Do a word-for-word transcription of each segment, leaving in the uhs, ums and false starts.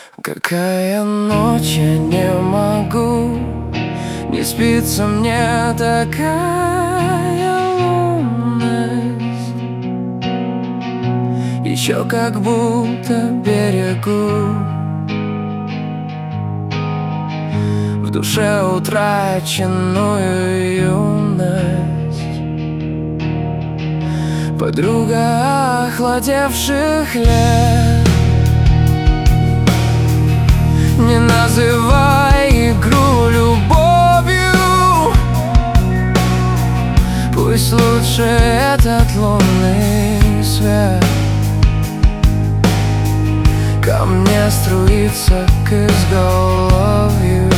Какая ночь, я не могу, не спится мне такая лунность. Еще как будто берегу в душе утраченную юность. Подруга охладевших лет, не называй игру любовью. Пусть лучше этот лунный свет ко мне струится к изголовью.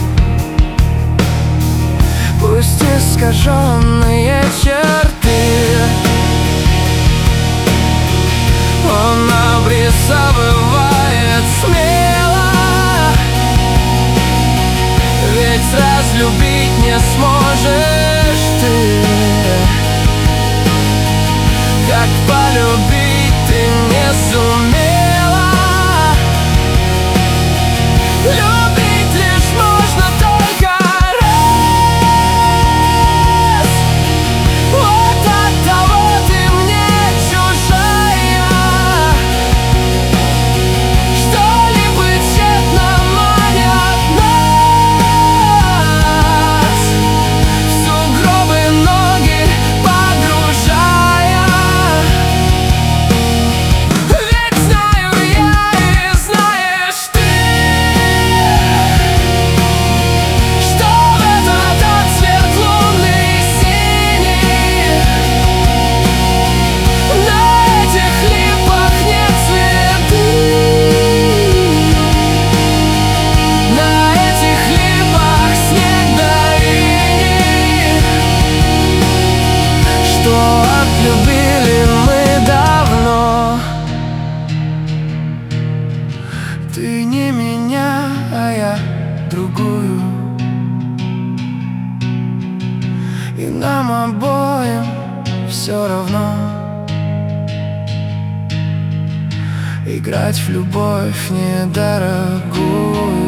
Пусть искаженные черты он обрисовывает смело, ведь разлюбить не сможешь ты. Как полюбить ты не сумела. Любить лишь можно только раз. Вот оттого ты мне чужая. Что-либо тщетно манят нас в сугробы ноги погружая. Ведь знаю я и знаешь ты, что в этот отсвет лунный синий на этих липах нет цветы. На этих липах снег да иней, что отлюбили мы давно. Ты не меня, а я другую, и нам обоим все равно. Играть в любовь недорогую.